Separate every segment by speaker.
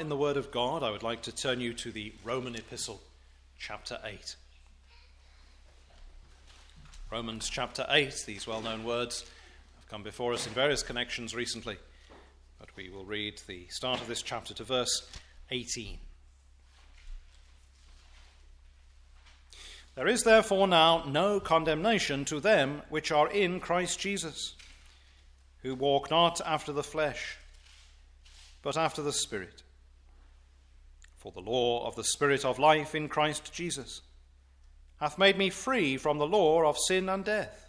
Speaker 1: in the Word of God, I would like to turn you to the Roman Epistle, chapter 8. Romans chapter 8, these well-known words have come before us in various connections recently, but we will read the start of this chapter to verse 18. There is therefore now no condemnation to them which are in Christ Jesus, who walk not after the flesh, but after the Spirit. For the law of the Spirit of life in Christ Jesus hath made me free from the law of sin and death.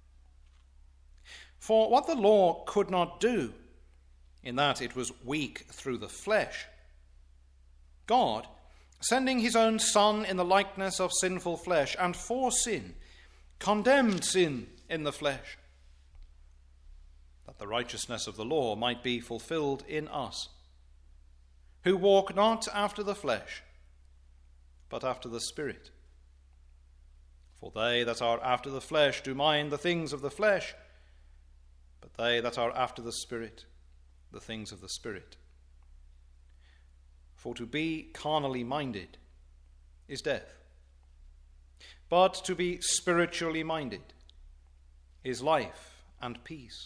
Speaker 1: For what the law could not do, in that it was weak through the flesh, God, sending his own Son in the likeness of sinful flesh, and for sin, condemned sin in the flesh, that the righteousness of the law might be fulfilled in us, who walk not after the flesh, but after the Spirit. For they that are after the flesh do mind the things of the flesh, but they that are after the Spirit, the things of the Spirit. For to be carnally minded is death, but to be spiritually minded is life and peace.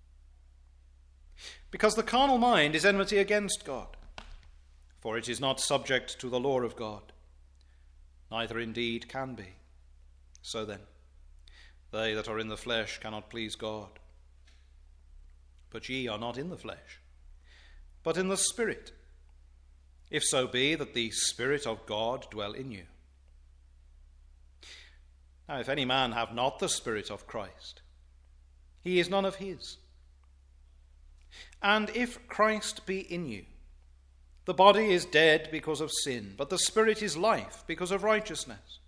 Speaker 1: Because the carnal mind is enmity against God, for it is not subject to the law of God, neither indeed can be. So then, they that are in the flesh cannot please God. But ye are not in the flesh, but in the Spirit, if so be that the Spirit of God dwell in you. Now if any man have not the Spirit of Christ, he is none of his. And if Christ be in you, the body is dead because of sin, but the Spirit is life because of righteousness.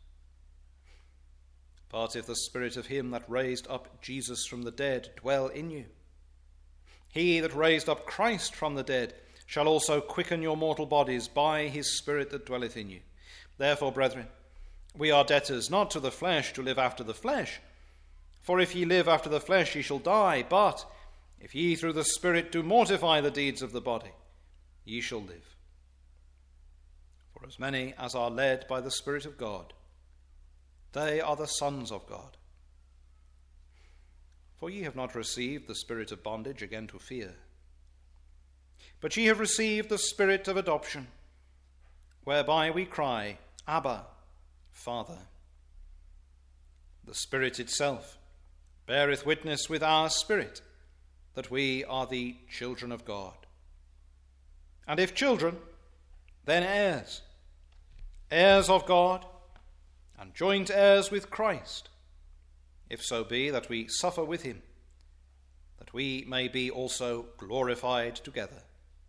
Speaker 1: But if the Spirit of him that raised up Jesus from the dead dwell in you, he that raised up Christ from the dead shall also quicken your mortal bodies by his Spirit that dwelleth in you. Therefore, brethren, we are debtors not to the flesh to live after the flesh. For if ye live after the flesh, ye shall die. But if ye through the Spirit do mortify the deeds of the body, ye shall live. For as many as are led by the Spirit of God, they are the sons of God. For ye have not received the spirit of bondage again to fear, but ye have received the Spirit of adoption, whereby we cry, Abba, Father. The Spirit itself beareth witness with our spirit that we are the children of God. And if children, then heirs, heirs of God, and joint heirs with Christ, if so be that we suffer with him, that we may be also glorified together.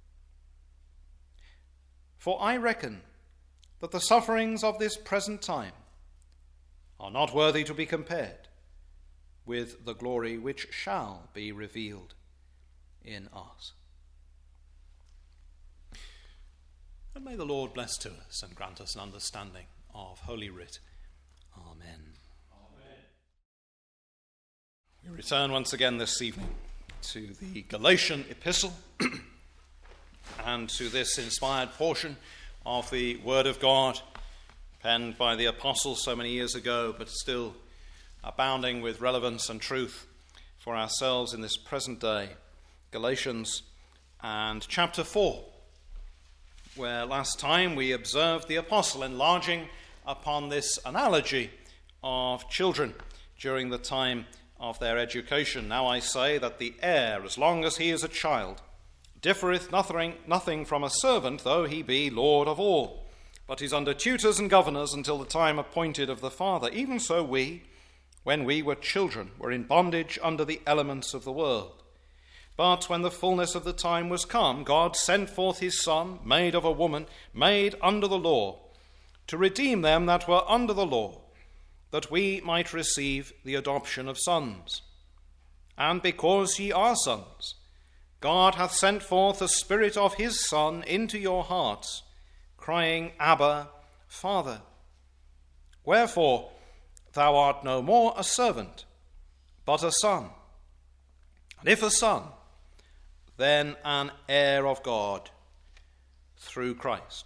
Speaker 1: For I reckon that the sufferings of this present time are not worthy to be compared with the glory which shall be revealed in us. And may the Lord bless to us and grant us an understanding of Holy Writ. Amen. Amen. We return once again this evening to the Galatian epistle and to this inspired portion of the Word of God, penned by the apostles so many years ago, but still abounding with relevance and truth for ourselves in this present day. Galatians and chapter 4, where last time we observed the apostle enlarging upon this analogy of children during the time of their education. Now I say that the heir, as long as he is a child, differeth nothing from a servant, though he be Lord of all, but is under tutors and governors until the time appointed of the Father. Even so we, when we were children, were in bondage under the elements of the world. But when the fullness of the time was come, God sent forth his Son, made of a woman, made under the law, to redeem them that were under the law, that we might receive the adoption of sons. And because ye are sons, God hath sent forth the Spirit of his Son into your hearts, crying, Abba, Father. Wherefore, thou art no more a servant, but a son. And if a son, then an heir of God through Christ.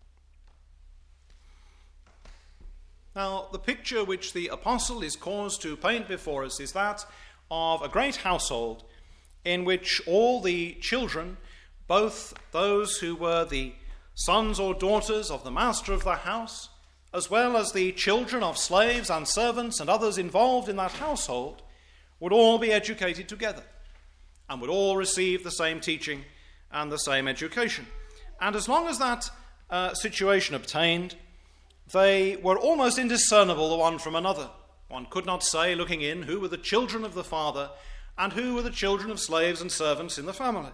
Speaker 1: Now, the picture which the apostle is caused to paint before us is that of a great household in which all the children, both those who were the sons or daughters of the master of the house, as well as the children of slaves and servants and others involved in that household, would all be educated together and would all receive the same teaching and the same education. And as long as that situation obtained, they were almost indiscernible the one from another. One could not say, looking in, who were the children of the father and who were the children of slaves and servants in the family.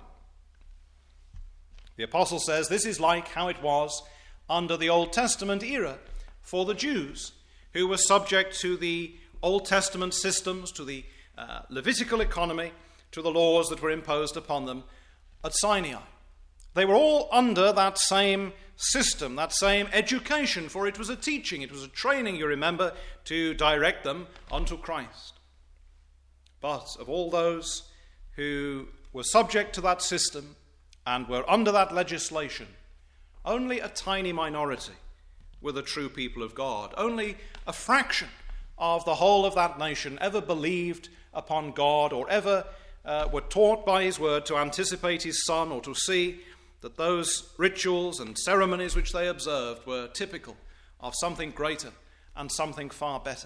Speaker 1: The apostle says this is like how it was under the Old Testament era for the Jews, who were subject to the Old Testament systems, to the Levitical economy, to the laws that were imposed upon them at Sinai. They were all under that same system, that same education, for it was a teaching, it was a training, you remember, to direct them unto Christ. But of all those who were subject to that system and were under that legislation, only a tiny minority were the true people of God. Only a fraction of the whole of that nation ever believed upon God or ever were taught by his word to anticipate his Son or to see that those rituals and ceremonies which they observed were typical of something greater and something far better.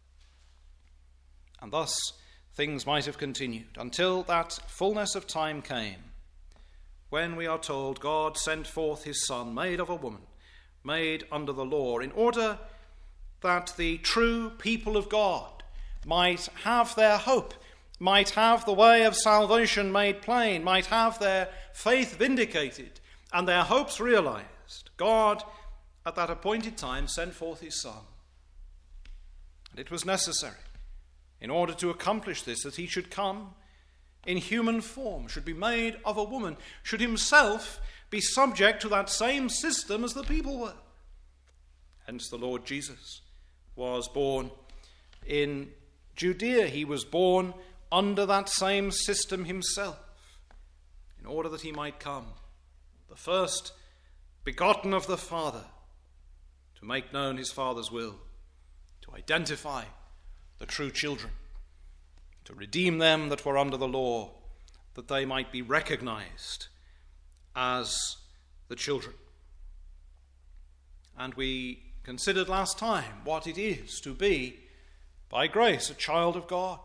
Speaker 1: And thus things might have continued until that fullness of time came, when we are told God sent forth his Son, made of a woman, made under the law, in order that the true people of God might have their hope, might have the way of salvation made plain, might have their faith vindicated and their hopes realized. God, at that appointed time, sent forth his Son. And it was necessary, in order to accomplish this, that he should come in human form, should be made of a woman, should himself be subject to that same system as the people were. Hence the Lord Jesus was born in Judea. He was born under that same system himself, in order that he might come, the first begotten of the Father, to make known his Father's will, to identify the true children, to redeem them that were under the law, that they might be recognized as the children. And we considered last time what it is to be, by grace, a child of God.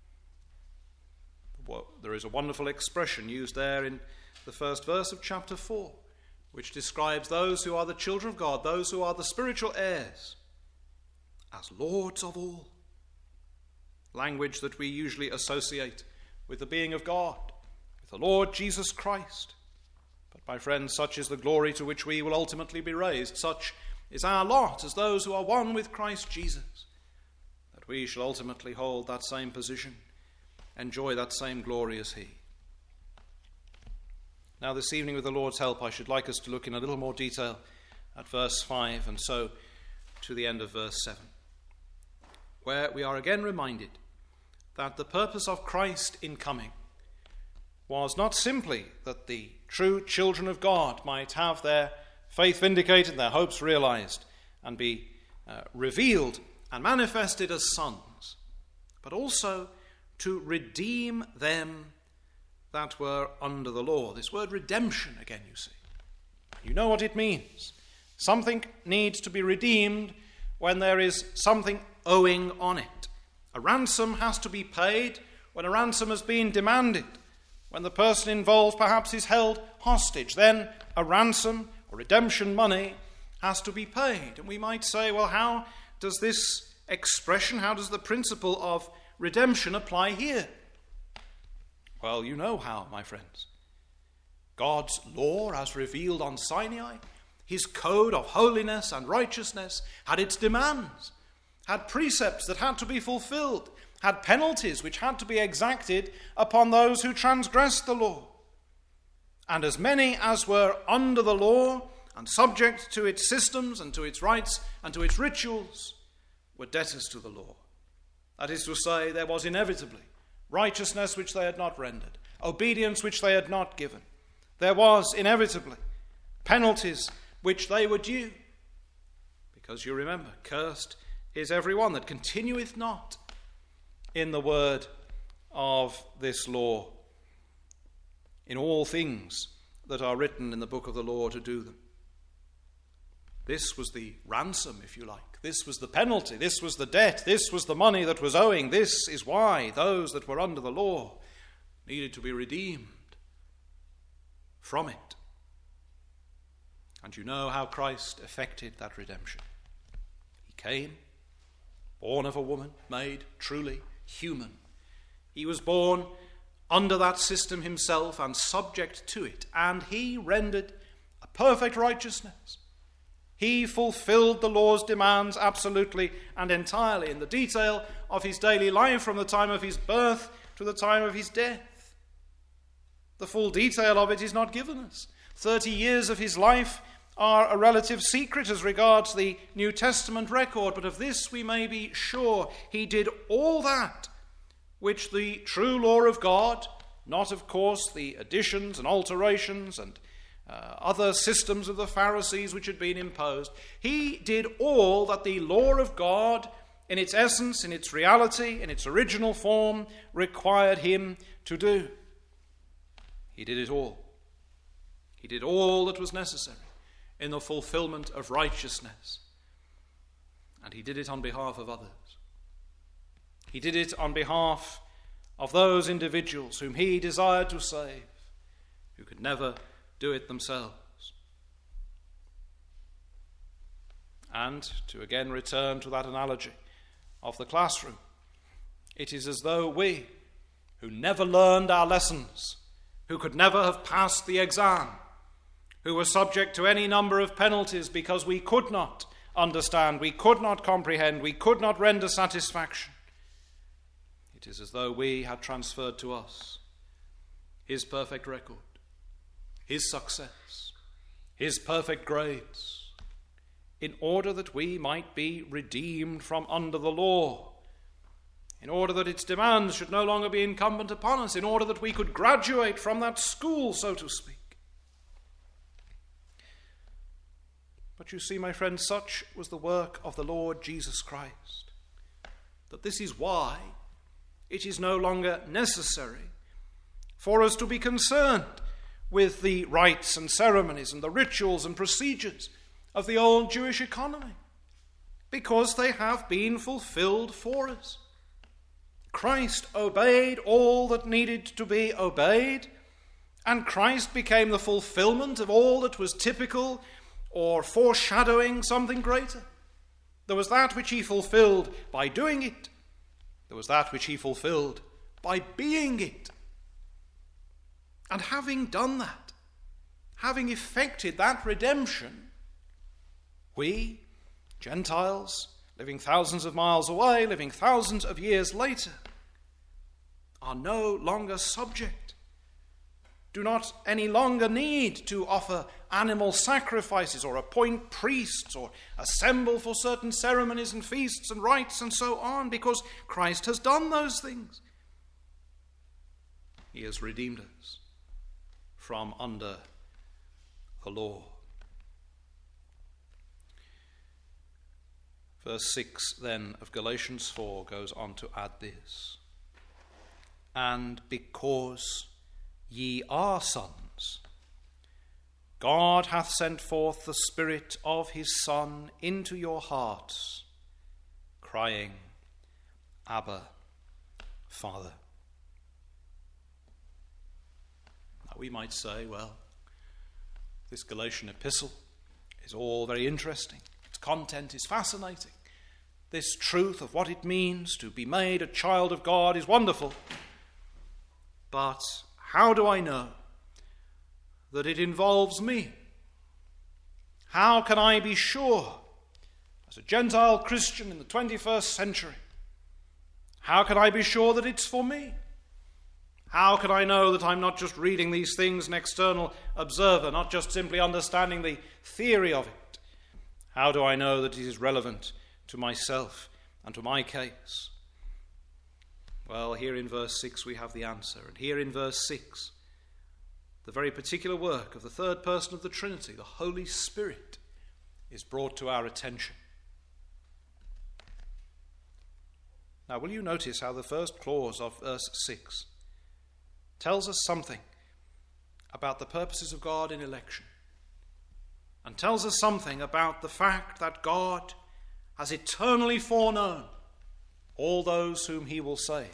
Speaker 1: Well, there is a wonderful expression used there in the first verse of chapter 4, which describes those who are the children of God, those who are the spiritual heirs, as lords of all. Language that we usually associate with the being of God, with the Lord Jesus Christ. But my friends, such is the glory to which we will ultimately be raised. Such is our lot as those who are one with Christ Jesus, that we shall ultimately hold that same position, enjoy that same glory as he. Now this evening, with the Lord's help, I should like us to look in a little more detail at verse 5 and so to the end of verse 7, where we are again reminded that the purpose of Christ in coming was not simply that the true children of God might have their faith vindicated, their hopes realized, and be revealed and manifested as sons, but also to redeem them that were under the law. This word redemption again, you see. You know what it means. Something needs to be redeemed when there is something owing on it. A ransom has to be paid when a ransom has been demanded. When the person involved perhaps is held hostage, then a ransom or redemption money has to be paid. And we might say, well, how does this expression, how does the principle of redemption apply here? Well, you know how, my friends. God's law, as revealed on Sinai, his code of holiness and righteousness, had its demands, had precepts that had to be fulfilled, had penalties which had to be exacted upon those who transgressed the law. And as many as were under the law and subject to its systems and to its rites and to its rituals were debtors to the law. That is to say, there was inevitably righteousness which they had not rendered, obedience which they had not given. There was inevitably penalties which they were due. Because you remember, cursed is every one that continueth not in the word of this law, in all things that are written in the book of the law to do them. This was the ransom, if you like. This was the penalty. This was the debt. This was the money that was owing. This is why those that were under the law needed to be redeemed from it. And you know how Christ effected that redemption. He came, born of a woman, made truly human. He was born under that system himself and subject to it, and he rendered a perfect righteousness. He fulfilled the law's demands absolutely and entirely in the detail of his daily life from the time of his birth to the time of his death. The full detail of it is not given us. 30 years of his life are a relative secret as regards the New Testament record, but of this we may be sure: he did all that which the true law of God, not of course the additions and alterations and other systems of the Pharisees which had been imposed. He did all that the law of God, in its essence, in its reality, in its original form, required him to do. He did it all. He did all that was necessary in the fulfillment of righteousness. And he did it on behalf of others. He did it on behalf of those individuals whom he desired to save, who could never do it themselves. And to again return to that analogy of the classroom, it is as though we, who never learned our lessons, who could never have passed the exam, who were subject to any number of penalties because we could not understand, we could not comprehend, we could not render satisfaction, it is as though we had transferred to us his perfect record, his success, his perfect grades, in order that we might be redeemed from under the law, in order that its demands should no longer be incumbent upon us, in order that we could graduate from that school, so to speak. But you see, my friends, such was the work of the Lord Jesus Christ, that this is why it is no longer necessary for us to be concerned with the rites and ceremonies and the rituals and procedures of the old Jewish economy, because they have been fulfilled for us. Christ obeyed all that needed to be obeyed, and Christ became the fulfillment of all that was typical or foreshadowing something greater. There was that which he fulfilled by doing it. There was that which he fulfilled by being it. And having done that, having effected that redemption, we, Gentiles, living thousands of miles away, living thousands of years later, are no longer subject, do not any longer need to offer animal sacrifices or appoint priests or assemble for certain ceremonies and feasts and rites and so on, because Christ has done those things. He has redeemed us from under the law. Verse 6 then of Galatians 4 goes on to add this: and because ye are sons, God hath sent forth the Spirit of his Son into your hearts, crying, Abba, Father. Now we might say, well, this Galatian epistle is all very interesting. Its content is fascinating. This truth of what it means to be made a child of God is wonderful. But how do I know that it involves me? How can I be sure, as a Gentile Christian in the 21st century, how can I be sure that it's for me? How can I know that I'm not just reading these things an external observer, not just simply understanding the theory of it? How do I know that it is relevant to myself and to my case? Well, here in verse 6 we have the answer. And here in verse 6 the very particular work of the third person of the Trinity, the Holy Spirit, is brought to our attention. Now, will you notice how the first clause of verse 6 tells us something about the purposes of God in election, and tells us something about the fact that God has eternally foreknown all those whom he will save.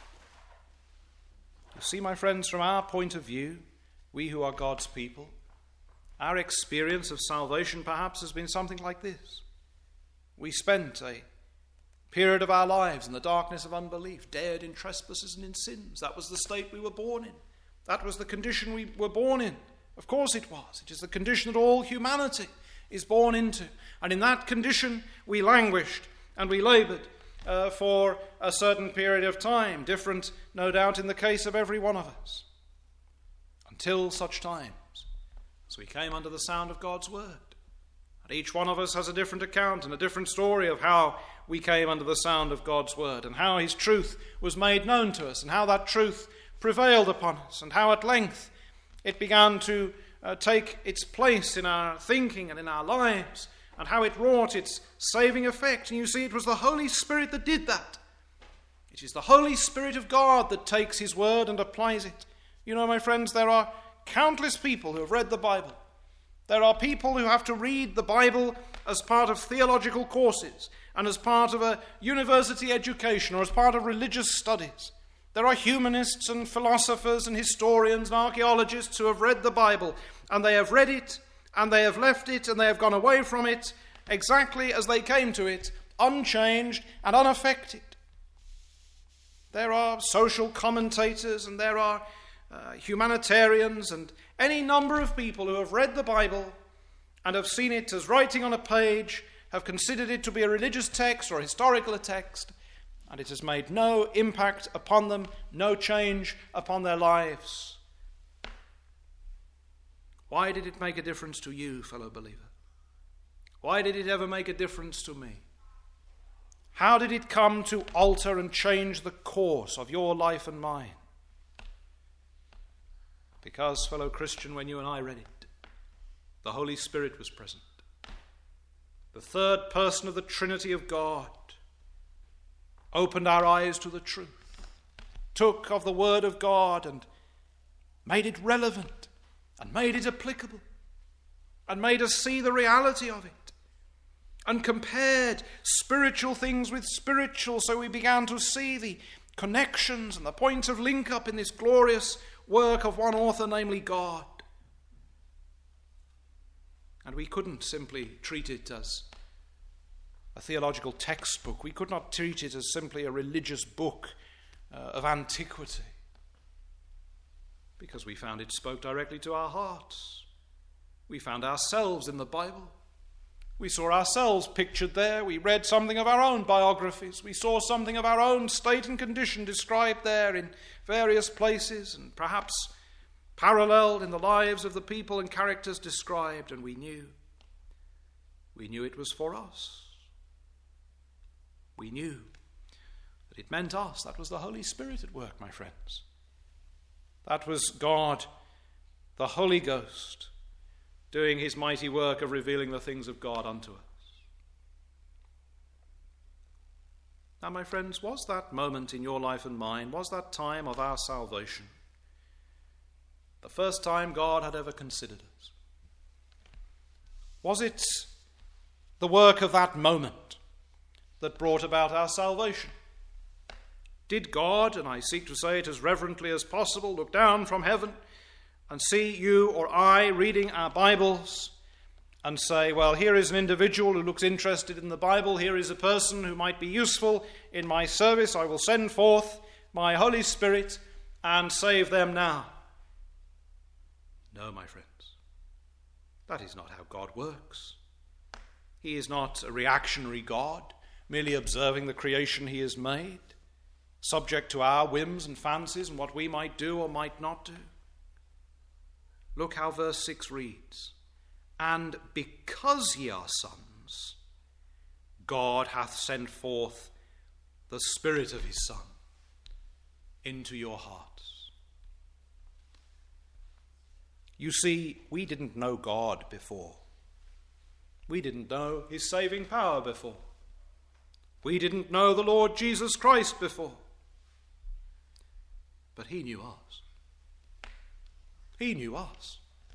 Speaker 1: You see, my friends, from our point of view, we who are God's people, our experience of salvation perhaps has been something like this. We spent a period of our lives in the darkness of unbelief, dead in trespasses and in sins. That was the state we were born in. That was the condition we were born in. Of course it was. It is the condition that all humanity is born into. And in that condition we languished and we laboured for a certain period of time, different, no doubt, in the case of every one of us, until such times as we came under the sound of God's word. And each one of us has a different account and a different story of how we came under the sound of God's word, and how his truth was made known to us, and how that truth prevailed upon us, and how at length it began to take its place in our thinking and in our lives, and how it wrought its saving effect. And you see, it was the Holy Spirit that did that. It is the Holy Spirit of God that takes his word and applies it. You know, my friends, there are countless people who have read the Bible. There are people who have to read the Bible as part of theological courses and as part of a university education or as part of religious studies. There are humanists and philosophers and historians and archaeologists who have read the Bible, and they have read it and they have left it and they have gone away from it exactly as they came to it, unchanged and unaffected. There are social commentators and there are humanitarians and any number of people who have read the Bible and have seen it as writing on a page, have considered it to be a religious text or a historical text, and it has made no impact upon them, no change upon their lives. Why did it make a difference to you, fellow believer? Why did it ever make a difference to me? How did it come to alter and change the course of your life and mine? Because, fellow Christian, when you and I read it, the Holy Spirit was present. The third person of the Trinity of God opened our eyes to the truth, took of the Word of God and made it relevant and made it applicable and made us see the reality of it and compared spiritual things with spiritual, so we began to see the connections and the points of link-up in this glorious work of one author, namely God. And we couldn't simply treat it as a theological textbook. We could not treat it as simply a religious book of antiquity, because we found it spoke directly to our hearts. We found ourselves in the Bible. We saw ourselves pictured there. We read something of our own biographies. We saw something of our own state and condition described there in various places and perhaps paralleled in the lives of the people and characters described, and we knew it was for us. We knew that it meant us. That was the Holy Spirit at work, my friends. That was God, the Holy Ghost, doing his mighty work of revealing the things of God unto us. Now, my friends, was that moment in your life and mine, was that time of our salvation, the first time God had ever considered us? Was it the work of that moment that brought about our salvation? Did God, and I seek to say it as reverently as possible, look down from heaven and see you or I reading our Bibles and say, well, here is an individual who looks interested in the Bible, here is a person who might be useful in my service, I will send forth my Holy Spirit and save them now? No, my friends, that is not how God works. He is not a reactionary God, merely observing the creation he has made, subject to our whims and fancies and what we might do or might not do. Look how verse 6 reads. And because ye are sons, God hath sent forth the Spirit of his Son into your hearts. You see, we didn't know God before. We didn't know his saving power before. We didn't know the Lord Jesus Christ before. But he knew us. He knew us.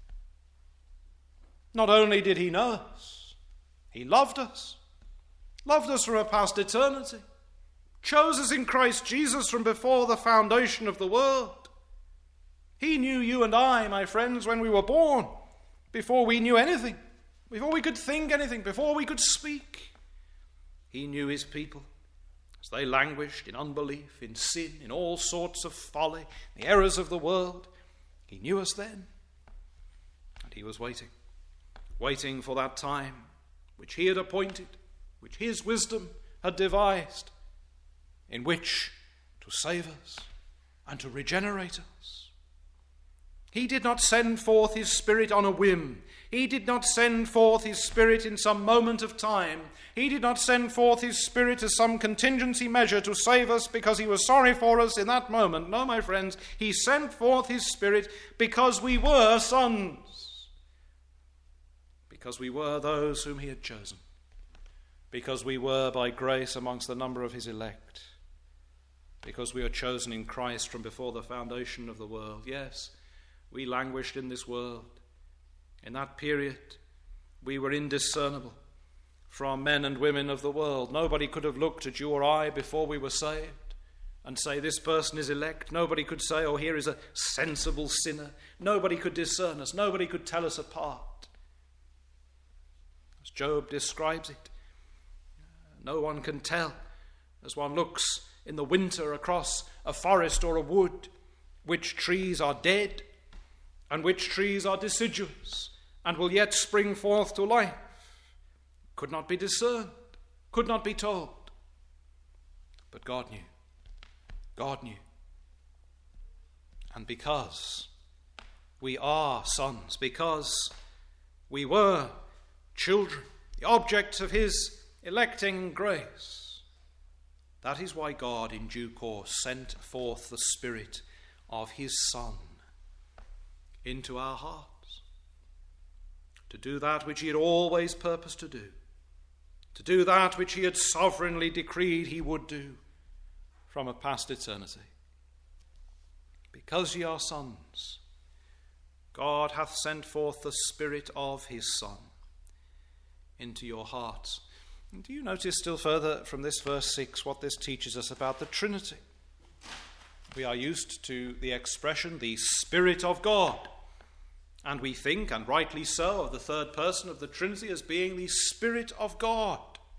Speaker 1: Not only did he know us, he loved us from a past eternity, chose us in Christ Jesus from before the foundation of the world. He knew you and I, my friends, when we were born, before we knew anything, before we could think anything, before we could speak. He knew his people as they languished in unbelief, in sin, in all sorts of folly, the errors of the world. He knew us then, and he was waiting for that time which he had appointed, which his wisdom had devised, in which to save us and to regenerate us. He did not send forth his Spirit on a whim. He did not send forth his Spirit in some moment of time. He did not send forth his Spirit as some contingency measure to save us because he was sorry for us in that moment. No, my friends, he sent forth his Spirit because we were sons. Because we were those whom he had chosen. Because we were by grace amongst the number of his elect. Because we are chosen in Christ from before the foundation of the world. Yes, we languished in this world. In that period, we were indiscernible from men and women of the world. Nobody could have looked at you or I before we were saved and say, this person is elect. Nobody could say, oh, here is a sensible sinner. Nobody could discern us. Nobody could tell us apart. As Job describes it, no one can tell, as one looks in the winter across a forest or a wood, which trees are dead and which trees are deciduous and will yet spring forth to life. Could not be discerned, could not be told. But God knew. God knew. And because we are sons, because we were children, the objects of his electing grace, that is why God in due course sent forth the Spirit of his Son into our hearts to do that which he had always purposed to do that which he had sovereignly decreed he would do from a past eternity. Because ye are sons, God hath sent forth the Spirit of his Son into your hearts. And do you notice still further from this verse 6 what this teaches us about the Trinity? We are used to the expression, the Spirit of God. And we think, and rightly so, of the third person of the Trinity as being the Spirit of God.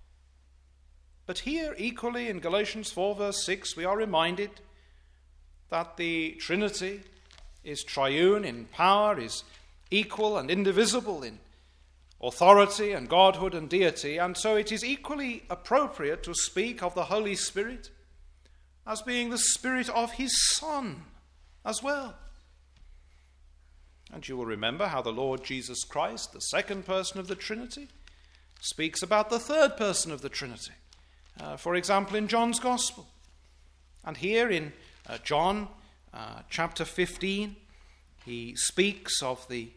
Speaker 1: But here, equally in Galatians 4 verse 6, we are reminded that the Trinity is triune in power, is equal and indivisible in authority and godhood and deity, and so it is equally appropriate to speak of the Holy Spirit as being the Spirit of his Son as well. And you will remember how the Lord Jesus Christ, the second person of the Trinity, speaks about the third person of the Trinity. For example, in John's Gospel. And here in John chapter 15, he speaks of the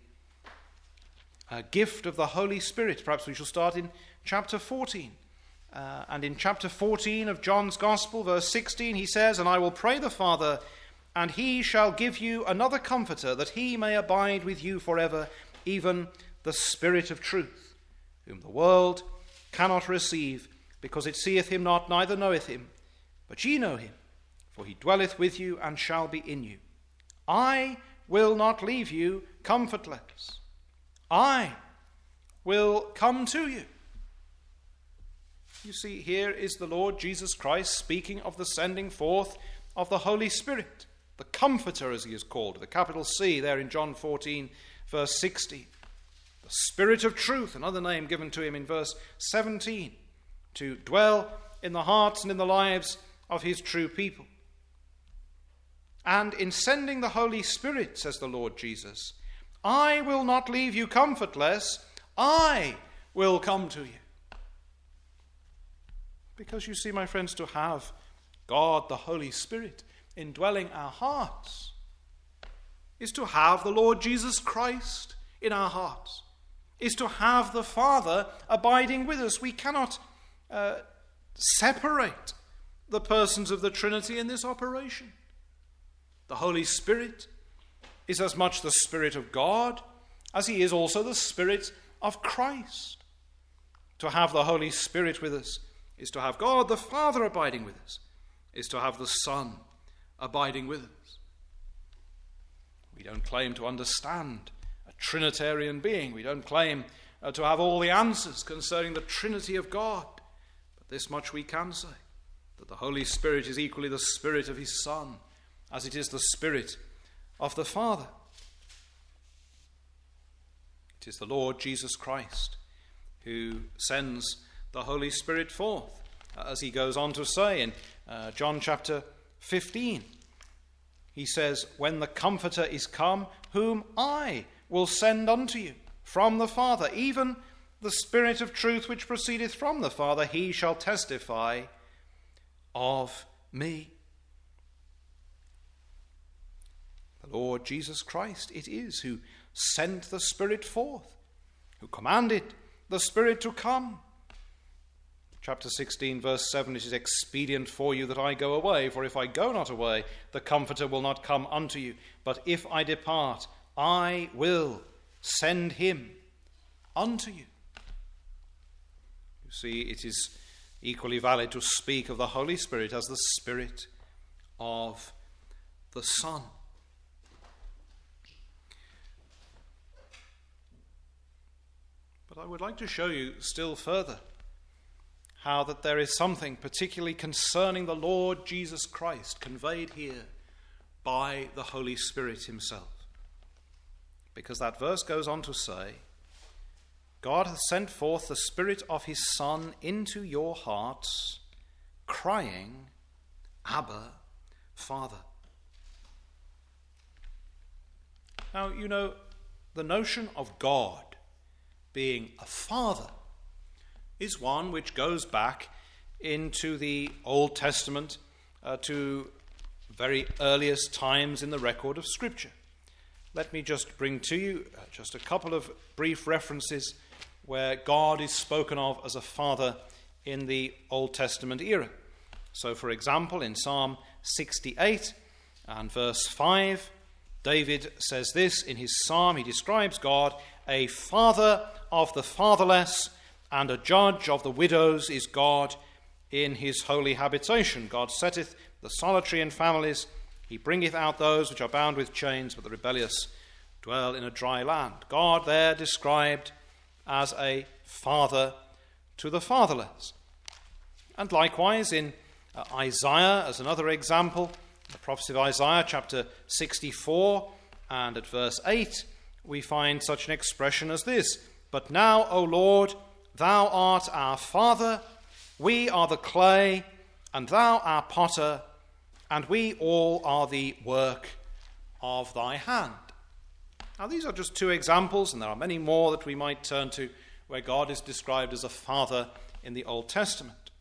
Speaker 1: gift of the Holy Spirit. Perhaps we shall start in chapter 14. And in chapter 14 of John's Gospel, verse 16, he says, "And I will pray the Father, and he shall give you another Comforter, that he may abide with you forever, even the Spirit of truth, whom the world cannot receive, because it seeth him not, neither knoweth him. But ye know him, for he dwelleth with you and shall be in you. I will not leave you comfortless. I will come to you." You see, here is the Lord Jesus Christ speaking of the sending forth of the Holy Spirit, the Comforter as he is called, with a capital C there in John 14 verse 16. The Spirit of truth, another name given to him in verse 17, to dwell in the hearts and in the lives of his true people. And in sending the Holy Spirit, says the Lord Jesus, I will not leave you comfortless, I will come to you. Because you see, my friends, to have God, the Holy Spirit, indwelling our hearts is to have the Lord Jesus Christ in our hearts, is to have the Father abiding with us. We cannot separate the persons of the Trinity in this operation. The Holy Spirit is as much the Spirit of God as he is also the Spirit of Christ. To have the Holy Spirit with us is to have God the Father abiding with us, is to have the Son abiding with us. We don't claim to understand a Trinitarian being. We don't claim to have all the answers concerning the Trinity of God. But this much we can say, that the Holy Spirit is equally the Spirit of his Son, as it is the Spirit of the Father. It is the Lord Jesus Christ who sends the Holy Spirit forth, as he goes on to say in John chapter 15. He says, "When the Comforter is come, whom I will send unto you from the Father, even the Spirit of truth which proceedeth from the Father, he shall testify of me." The Lord Jesus Christ it is who sent the Spirit forth, who commanded the Spirit to come. Chapter 16, verse 7, "It is expedient for you that I go away, for if I go not away, the Comforter will not come unto you. But if I depart, I will send him unto you." You see, it is equally valid to speak of the Holy Spirit as the Spirit of the Son. But I would like to show you still further how that there is something particularly concerning the Lord Jesus Christ conveyed here by the Holy Spirit himself. Because that verse goes on to say, "God hath sent forth the Spirit of his Son into your hearts, crying, Abba, Father." Now, you know, the notion of God being a father is one which goes back into the Old Testament to very earliest times in the record of Scripture. Let me just bring to you just a couple of brief references where God is spoken of as a father in the Old Testament era. So, for example, in Psalm 68 and verse 5, David says this in his psalm. He describes God, "A father of the fatherless and a judge of the widows is God in his holy habitation. God setteth the solitary in families. He bringeth out those which are bound with chains, but the rebellious dwell in a dry land." God there described as a father to the fatherless. And likewise in Isaiah, as another example, the prophecy of Isaiah chapter 64 and at verse 8, we find such an expression as this: "But now, O Lord, thou art our Father, we are the clay, and thou our potter, and we all are the work of thy hand." Now, these are just two examples, and there are many more that we might turn to where God is described as a father in the Old Testament.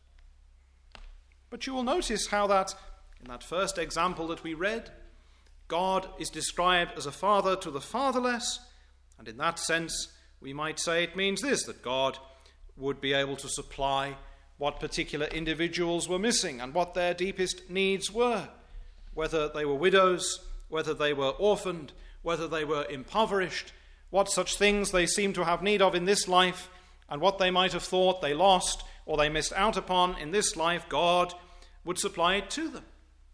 Speaker 1: But you will notice how that, in that first example that we read, God is described as a father to the fatherless, and in that sense, we might say it means this, that God would be able to supply what particular individuals were missing and what their deepest needs were, whether they were widows, whether they were orphaned, whether they were impoverished, what such things they seemed to have need of in this life, and what they might have thought they lost or they missed out upon in this life, God would supply it to them.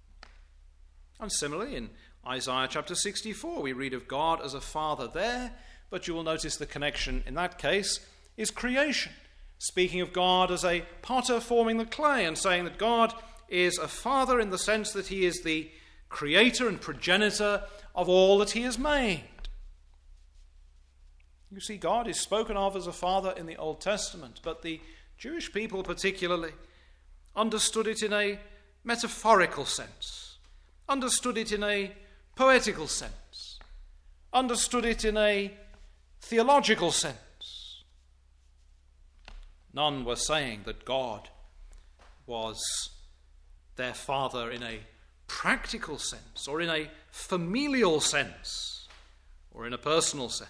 Speaker 1: And similarly, in Isaiah chapter 64, we read of God as a father there, but you will notice the connection in that case is creation, speaking of God as a potter forming the clay and saying that God is a father in the sense that he is the creator and progenitor of all that he has made. You see, God is spoken of as a father in the Old Testament, but the Jewish people particularly understood it in a metaphorical sense, understood it in a poetical sense, understood it in a theological sense. None were saying that God was their father in a practical sense, or in a familial sense, or in a personal sense.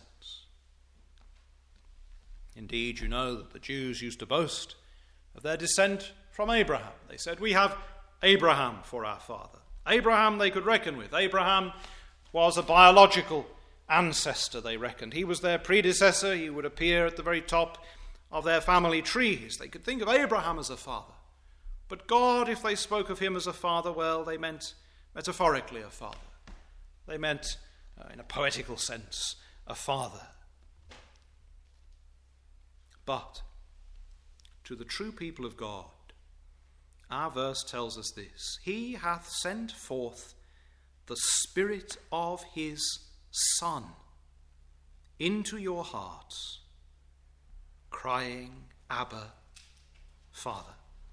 Speaker 1: Indeed, you know that the Jews used to boast of their descent from Abraham. They said, "We have Abraham for our father." Abraham they could reckon with. Abraham was a biological ancestor, they reckoned. He was their predecessor. He would appear at the very top of their family trees. They could think of Abraham as a father. But God, if they spoke of him as a father, well, they meant metaphorically a father. They meant, in a poetical sense, a father. But to the true people of God, our verse tells us this: He hath sent forth the Spirit of his Son into your hearts, crying, Abba, Father.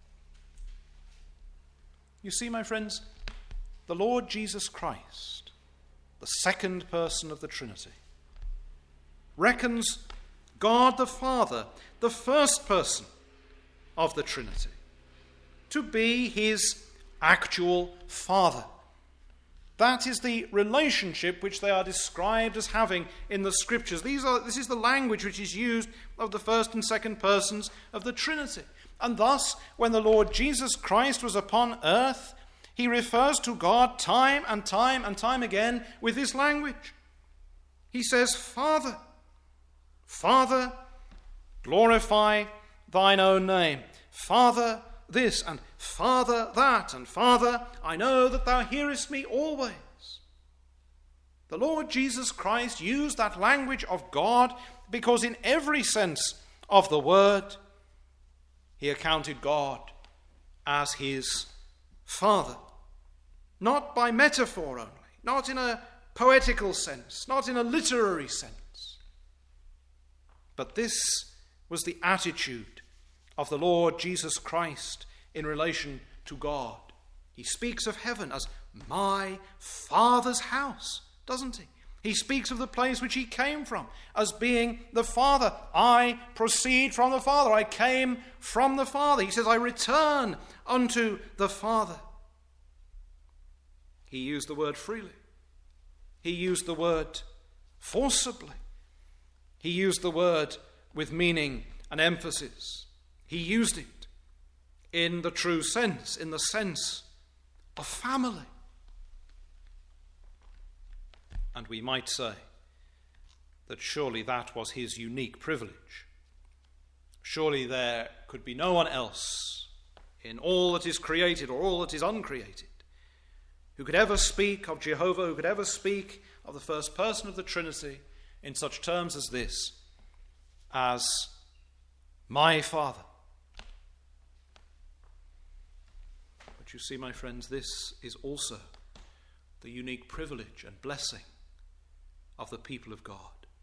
Speaker 1: You see, my friends, the Lord Jesus Christ, the second person of the Trinity, reckons God the Father, the first person of the Trinity, to be his actual Father. That is the relationship which they are described as having in the Scriptures. This is the language which is used of the first and second persons of the Trinity. And thus, when the Lord Jesus Christ was upon earth, he refers to God time and time and time again with this language. He says, Father, Father, glorify thine own name. Father, this, and Father, that, and Father, I know that thou hearest me always. The Lord Jesus Christ used that language of God because in every sense of the word, he accounted God as his Father. Not by metaphor only, not in a poetical sense, not in a literary sense. But this was the attitude of the Lord Jesus Christ in relation to God. He speaks of heaven as my Father's house, doesn't he? He speaks of the place which he came from as being the Father. I proceed from the Father. I came from the Father. He says, I return unto the Father. He used the word freely. He used the word forcibly. He used the word with meaning and emphasis. He used it in the true sense, in the sense of family. And we might say that surely that was his unique privilege. Surely there could be no one else in all that is created or all that is uncreated who could ever speak of Jehovah, who could ever speak of the first person of the Trinity in such terms as this, as my Father. But you see, my friends, this is also the unique privilege and blessing of the people of God.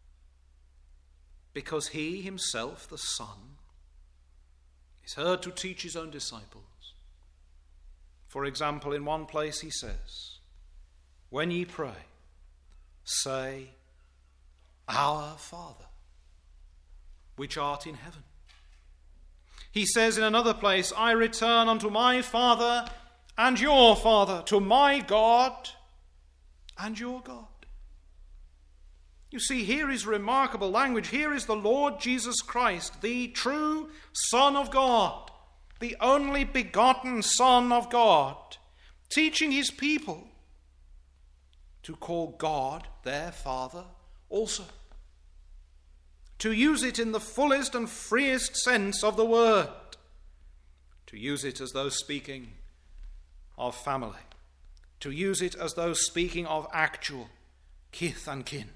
Speaker 1: Because he himself, the Son, is heard to teach his own disciples. For example, in one place he says, when ye pray, say, Our Father, which art in heaven. He says in another place, I return unto my Father and your Father, to my God and your God. You see, here is remarkable language. Here is the Lord Jesus Christ, the true Son of God, the only begotten Son of God, teaching his people to call God their Father also. To use it in the fullest and freest sense of the word. To use it as though speaking of family. To use it as though speaking of actual kith and kin.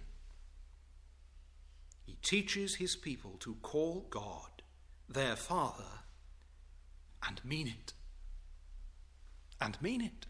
Speaker 1: He teaches his people to call God their Father and mean it. And mean it.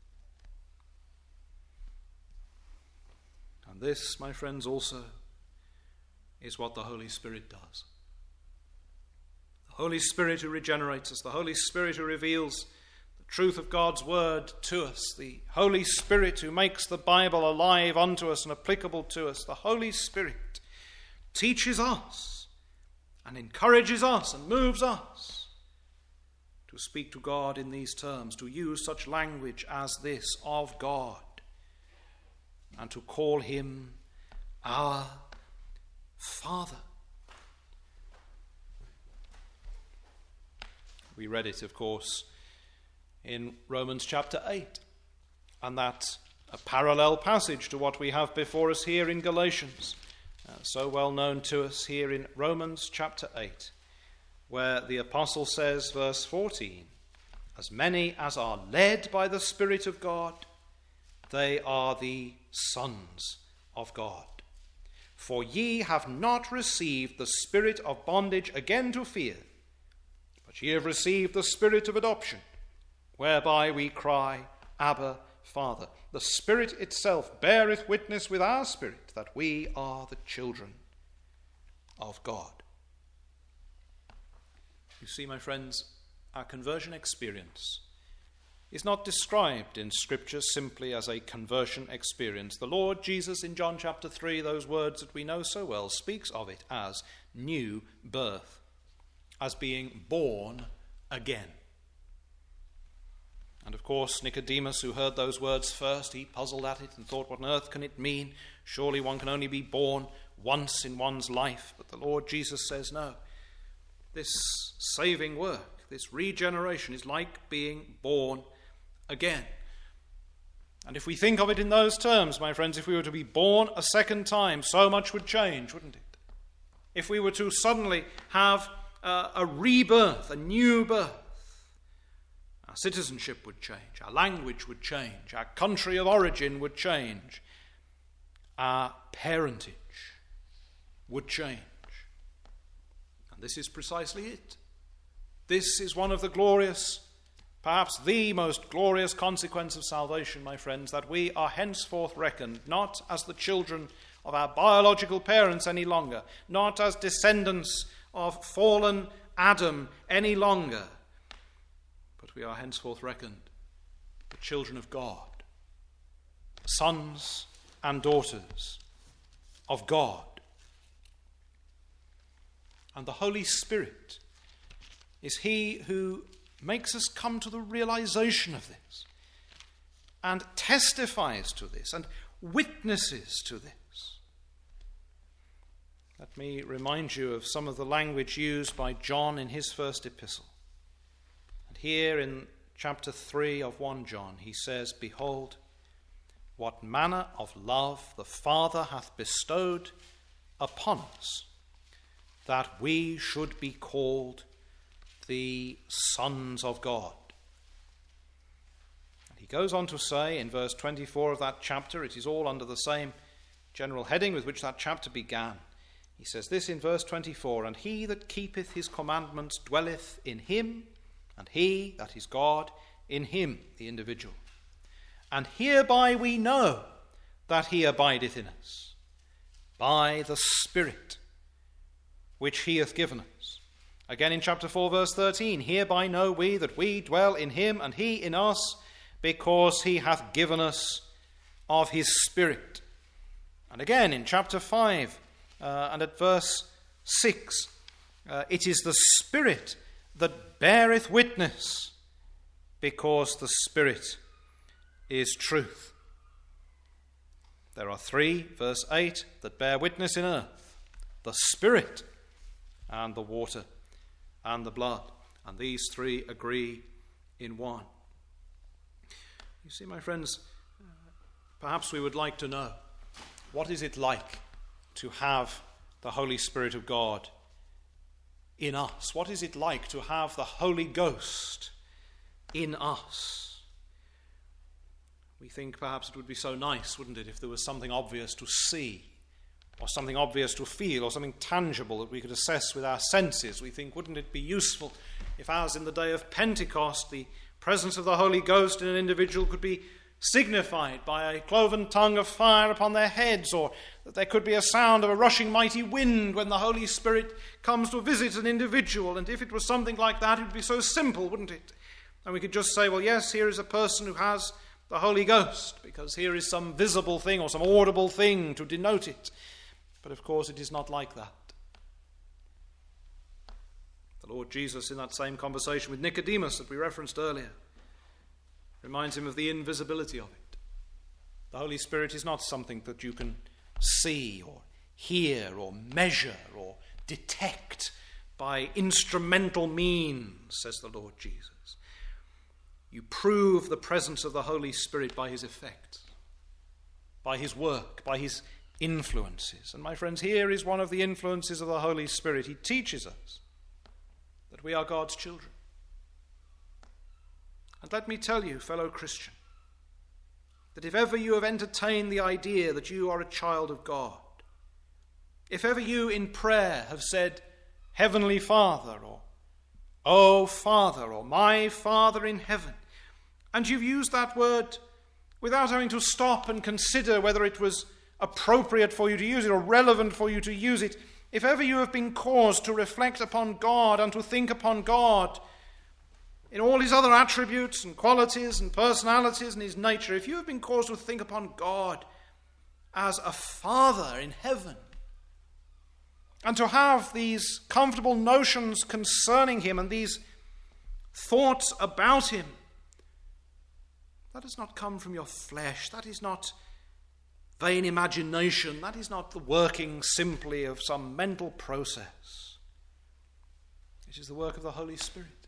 Speaker 1: And this, my friends, also is what the Holy Spirit does. The Holy Spirit who regenerates us, the Holy Spirit who reveals the truth of God's word to us, the Holy Spirit who makes the Bible alive unto us and applicable to us, the Holy Spirit teaches us and encourages us and moves us to speak to God in these terms, to use such language as this of God, and to call him our Father. We read it, of course, in Romans chapter 8, and that's a parallel passage to what we have before us here in Galatians, so well known to us here in Romans chapter 8, where the apostle says, verse 14, "As many as are led by the Spirit of God, they are the sons of God. For ye have not received the spirit of bondage again to fear, but ye have received the Spirit of adoption, whereby we cry, Abba, Father. The Spirit itself beareth witness with our spirit that we are the children of God." You see, my friends, our conversion experience is not described in Scripture simply as a conversion experience. The Lord Jesus in John chapter 3, those words that we know so well, speaks of it as new birth, as being born again. And of course, Nicodemus, who heard those words first, he puzzled at it and thought, what on earth can it mean? Surely one can only be born once in one's life. But the Lord Jesus says, no. This saving work, this regeneration is like being born again. And if we think of it in those terms, my friends, if we were to be born a second time, so much would change, wouldn't it? If we were to suddenly have a rebirth, a new birth, our citizenship would change, our language would change, our country of origin would change, our parentage would change. And this is precisely it. This is one of the glorious, perhaps the most glorious consequence of salvation, my friends, that we are henceforth reckoned not as the children of our biological parents any longer, not as descendants of fallen Adam any longer, but we are henceforth reckoned the children of God, sons and daughters of God. And the Holy Spirit is he who makes us come to the realization of this and testifies to this and witnesses to this. Let me remind you of some of the language used by John in his first epistle. And here in chapter 3 of 1 John, he says, "Behold, what manner of love the Father hath bestowed upon us, that we should be called the sons of God." And he goes on to say in verse 24 of that chapter, it is all under the same general heading with which that chapter began. He says this in verse 24, "And he that keepeth his commandments dwelleth in him, and he, that is God, in him," the individual. "And hereby we know that he abideth in us, by the Spirit which he hath given us." Again in chapter 4, verse 13, "Hereby know we that we dwell in him, and he in us, because he hath given us of his Spirit." And again in chapter 5, and at verse 6, "It is the Spirit that beareth witness, because the Spirit is truth." There are three, verse 8, that bear witness in earth: the Spirit, and the water, and the blood. And these three agree in one. You see, my friends, perhaps we would like to know, what is it like to have the Holy Spirit of God in us? What is it like to have the Holy Ghost in us? We think perhaps it would be so nice, wouldn't it, if there was something obvious to see, or something obvious to feel, or something tangible that we could assess with our senses. We think, wouldn't it be useful if, as in the day of Pentecost, the presence of the Holy Ghost in an individual could be signified by a cloven tongue of fire upon their heads, or that there could be a sound of a rushing mighty wind when the Holy Spirit comes to visit an individual. And if it was something like that, it would be so simple, wouldn't it? And we could just say, well, yes, here is a person who has the Holy Ghost, because here is some visible thing or some audible thing to denote it. But of course it is not like that. The Lord Jesus, in that same conversation with Nicodemus that we referenced earlier, reminds him of the invisibility of it. The Holy Spirit is not something that you can see or hear or measure or detect by instrumental means, says the Lord Jesus. You prove the presence of the Holy Spirit by his effects, by his work, by his influences. And my friends, here is one of the influences of the Holy Spirit. He teaches us that we are God's children. And let me tell you, fellow Christian, that if ever you have entertained the idea that you are a child of God, if ever you in prayer have said, Heavenly Father, or Oh Father, or My Father in heaven, and you've used that word without having to stop and consider whether it was appropriate for you to use it or relevant for you to use it, if ever you have been caused to reflect upon God and to think upon God in all his other attributes and qualities and personalities and his nature, if you have been caused to think upon God as a Father in heaven, and to have these comfortable notions concerning him and these thoughts about him, that does not come from your flesh. That is not vain imagination. That is not the working simply of some mental process. It is the work of the Holy Spirit.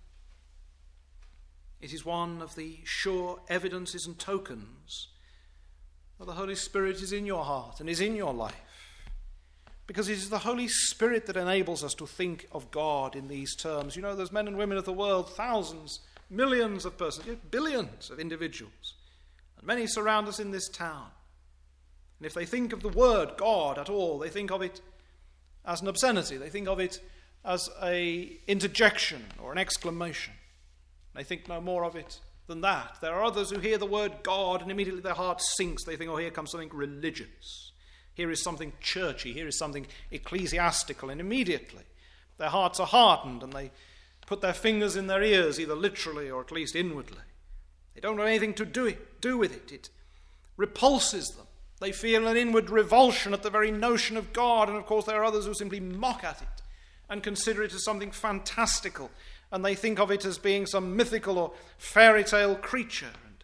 Speaker 1: It is one of the sure evidences and tokens that the Holy Spirit is in your heart and is in your life. Because it is the Holy Spirit that enables us to think of God in these terms. You know, there's men and women of the world, thousands, millions of persons, billions of individuals. And many surround us in this town. And if they think of the word God at all, they think of it as an obscenity. They think of it as an interjection or an exclamation. They think no more of it than that. There are others who hear the word God and immediately their heart sinks. They think, oh, here comes something religious. Here is something churchy. Here is something ecclesiastical. And immediately their hearts are hardened and they put their fingers in their ears, either literally or at least inwardly. They don't have anything to do with it. It repulses them. They feel an inward revulsion at the very notion of God. And of course there are others who simply mock at it and consider it as something fantastical. And they think of it as being some mythical or fairy tale creature. And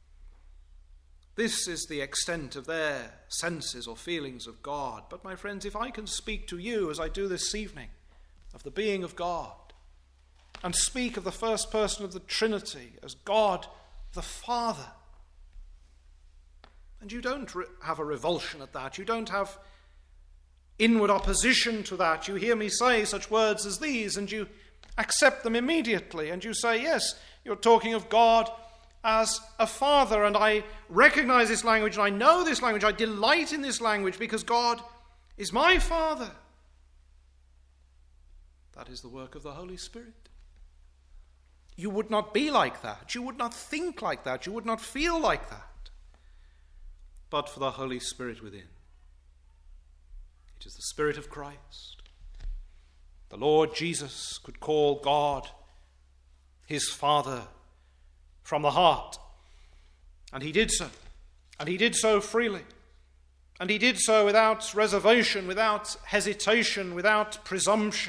Speaker 1: this is the extent of their senses or feelings of God. But my friends, if I can speak to you as I do this evening of the being of God, and speak of the first person of the Trinity as God the Father, and you don't have a revulsion at that, you don't have inward opposition to that, you hear me say such words as these and you accept them immediately, and you say, yes, you're talking of God as a Father, and I recognize this language, and I know this language, I delight in this language because God is my Father. That is the work of the Holy Spirit. You would not be like that. You would not think like that. You would not feel like that. But for the Holy Spirit within. It is the Spirit of Christ. The Lord Jesus could call God his Father from the heart. And he did so. And he did so freely. And he did so without reservation, without hesitation, without presumption.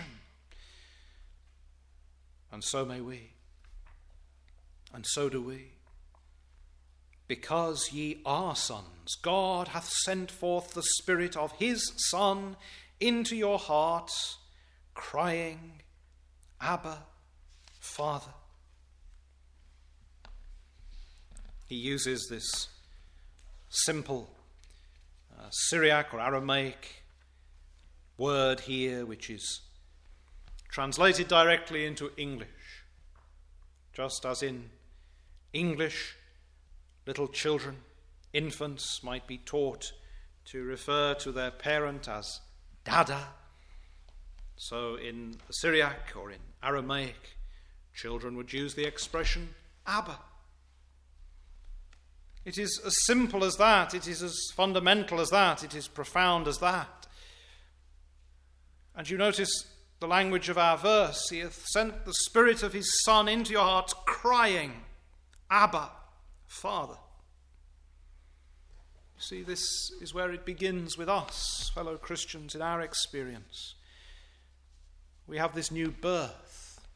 Speaker 1: And so may we. And so do we. Because ye are sons, God hath sent forth the Spirit of his Son into your hearts, crying, Abba, Father. He uses this simple Syriac or Aramaic word here, which is translated directly into English. Just as in English, little children, infants might be taught to refer to their parent as Dada. So in Syriac or in Aramaic, children would use the expression Abba. It is as simple as that. It is as fundamental as that. It is profound as that. And you notice the language of our verse. He hath sent the Spirit of his Son into your hearts, crying, Abba, Father. You see, this is where it begins with us, fellow Christians, in our experience. We have this new birth.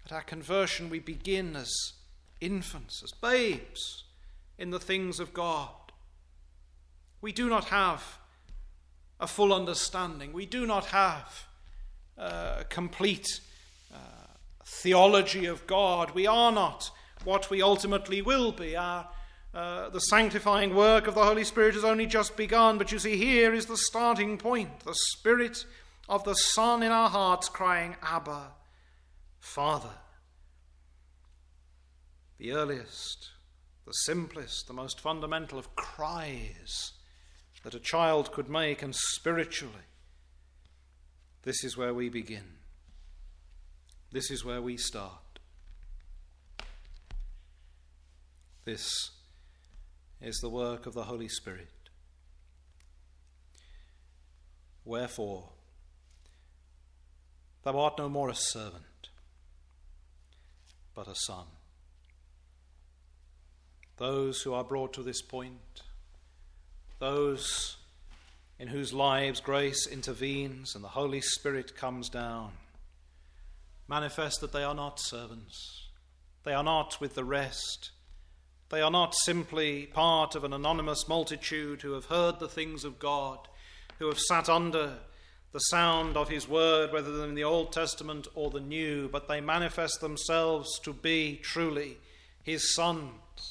Speaker 1: At our conversion we begin as infants, as babes in the things of God. We do not have a full understanding. We do not have a complete theology of God. We are not what we ultimately will be. The sanctifying work of the Holy Spirit has only just begun, but you see, here is the starting point, the Spirit of the Son in our hearts crying, Abba, Father. The earliest, the simplest, the most fundamental of cries that a child could make, and spiritually, this is where we begin. This is where we start. This is the work of the Holy Spirit. Wherefore, thou art no more a servant, but a son. Those who are brought to this point, those in whose lives grace intervenes and the Holy Spirit comes down, manifest that they are not servants. They are not with the rest. They are not simply part of an anonymous multitude who have heard the things of God, who have sat under the sound of his word, whether in the Old Testament or the New, but they manifest themselves to be truly his sons.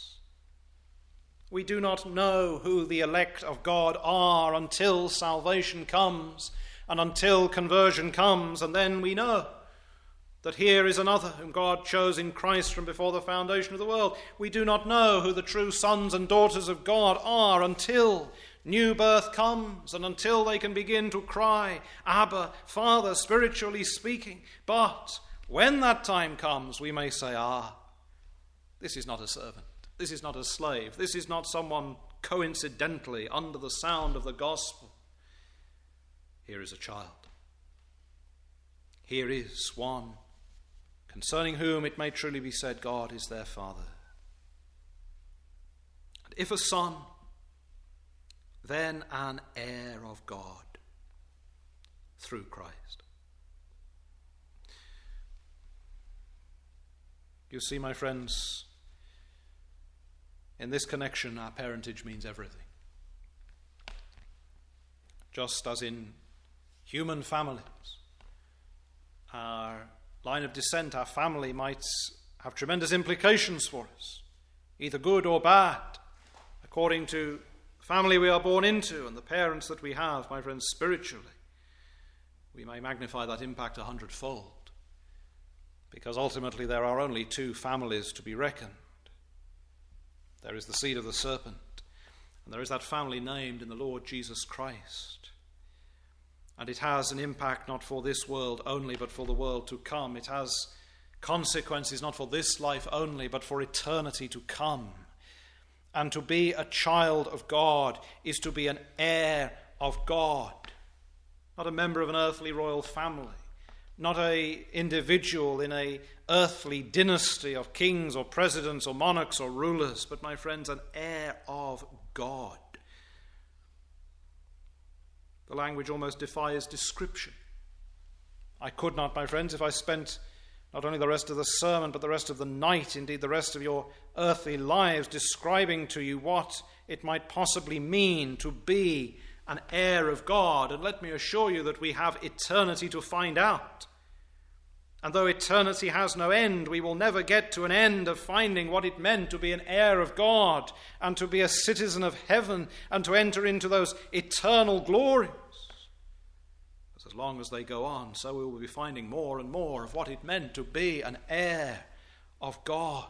Speaker 1: We do not know who the elect of God are until salvation comes and until conversion comes, and then we know that here is another whom God chose in Christ from before the foundation of the world. We do not know who the true sons and daughters of God are until new birth comes and until they can begin to cry, Abba, Father, spiritually speaking. But when that time comes, we may say, this is not a servant. This is not a slave. This is not someone coincidentally under the sound of the gospel. Here is a child. Here is one concerning whom it may truly be said, God is their Father. And if a son, then an heir of God through Christ. You see, my friends, in this connection, our parentage means everything. Just as in human families, our line of descent, our family might have tremendous implications for us, either good or bad, according to the family we are born into and the parents that we have, my friends, spiritually. We may magnify that impact 100-fold, because ultimately there are only two families to be reckoned. There is the seed of the serpent, and there is that family named in the Lord Jesus Christ. And it has an impact not for this world only, but for the world to come. It has consequences not for this life only, but for eternity to come. And to be a child of God is to be an heir of God, not a member of an earthly royal family, not an individual in an earthly dynasty of kings or presidents or monarchs or rulers, but, my friends, an heir of God. The language almost defies description. I could not, my friends, if I spent not only the rest of the sermon, but the rest of the night, indeed the rest of your earthly lives, describing to you what it might possibly mean to be an heir of God. And let me assure you that we have eternity to find out. And though eternity has no end, we will never get to an end of finding what it meant to be an heir of God and to be a citizen of heaven and to enter into those eternal glories. As long as they go on, so we will be finding more and more of what it meant to be an heir of God.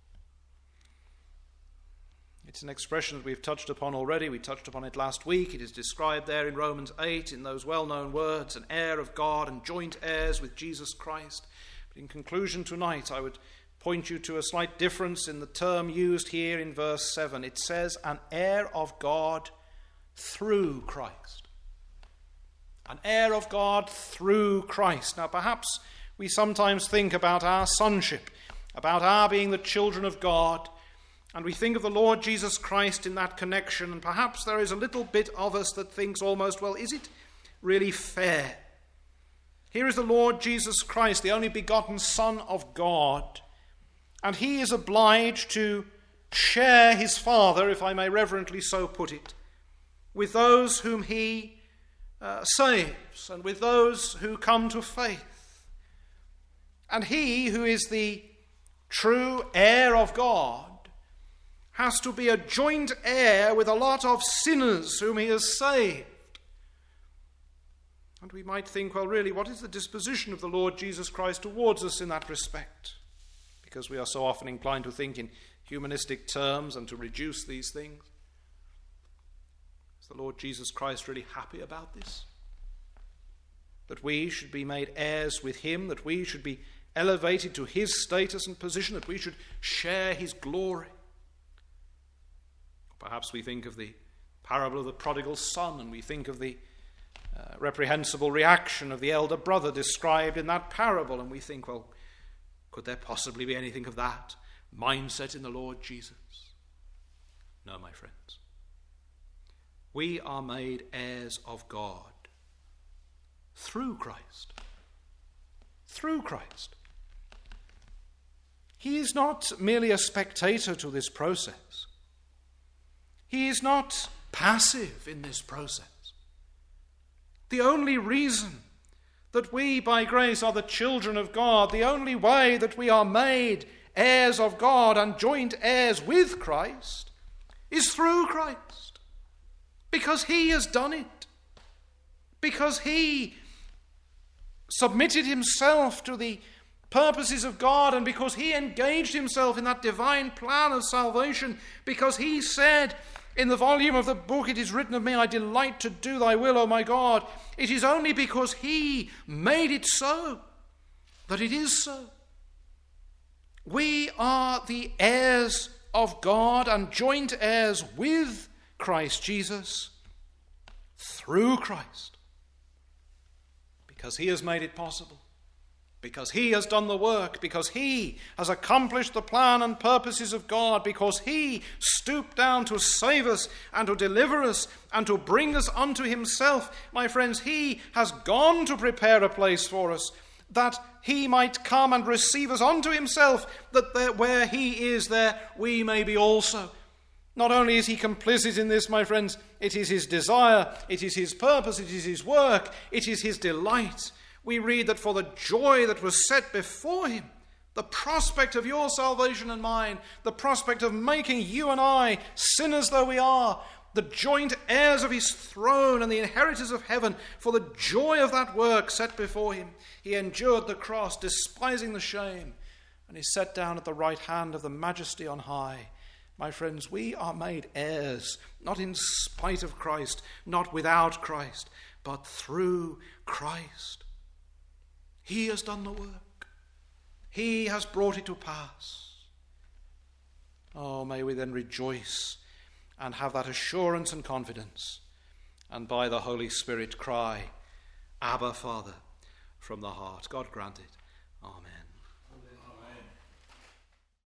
Speaker 1: It's an expression that we've touched upon already. We touched upon it last week. It is described there in Romans 8 in those well-known words, an heir of God and joint heirs with Jesus Christ. But in conclusion tonight, I would point you to a slight difference in the term used here in verse 7. It says, an heir of God through Christ. An heir of God through Christ. Now, perhaps we sometimes think about our sonship, about our being the children of God, and we think of the Lord Jesus Christ in that connection, and perhaps there is a little bit of us that thinks almost, well, is it really fair? Here is the Lord Jesus Christ, the only begotten Son of God, and he is obliged to share his Father, if I may reverently so put it, with those whom he saves and with those who come to faith. And he who is the true heir of God has to be a joint heir with a lot of sinners whom he has saved. And we might think, well, really, what is the disposition of the Lord Jesus Christ towards us in that respect? Because we are so often inclined to think in humanistic terms and to reduce these things. Is the Lord Jesus Christ really happy about this? That we should be made heirs with him, that we should be elevated to his status and position, that we should share his glory. Perhaps we think of the parable of the prodigal son, and we think of the reprehensible reaction of the elder brother described in that parable, and we think, well, could there possibly be anything of that mindset in the Lord Jesus? No, my friends. We are made heirs of God through Christ. Through Christ. He is not merely a spectator to this process. He is not passive in this process. The only reason that we by grace are the children of God, the only way that we are made heirs of God and joint heirs with Christ, is through Christ. Because he has done it. Because he submitted himself to the purposes of God, and because he engaged himself in that divine plan of salvation, because he said, in the volume of the book, it is written of me, I delight to do thy will, O my God. It is only because he made it so that it is so. We are the heirs of God and joint heirs with Christ Jesus through Christ. Because he has made it possible. Because he has done the work, because he has accomplished the plan and purposes of God, because he stooped down to save us and to deliver us and to bring us unto himself. My friends, he has gone to prepare a place for us, that he might come and receive us unto himself, that there, where he is, there we may be also. Not only is he complicit in this, my friends, it is his desire, it is his purpose, it is his work, it is his delight. We read that for the joy that was set before him, the prospect of your salvation and mine, the prospect of making you and I, sinners though we are, the joint heirs of his throne and the inheritors of heaven, for the joy of that work set before him, he endured the cross, despising the shame, and is set down at the right hand of the majesty on high. My friends, we are made heirs, not in spite of Christ, not without Christ, but through Christ. He has done the work. He has brought it to pass. Oh, may we then rejoice and have that assurance and confidence, and by the Holy Spirit cry, Abba, Father, from the heart. God grant it. Amen.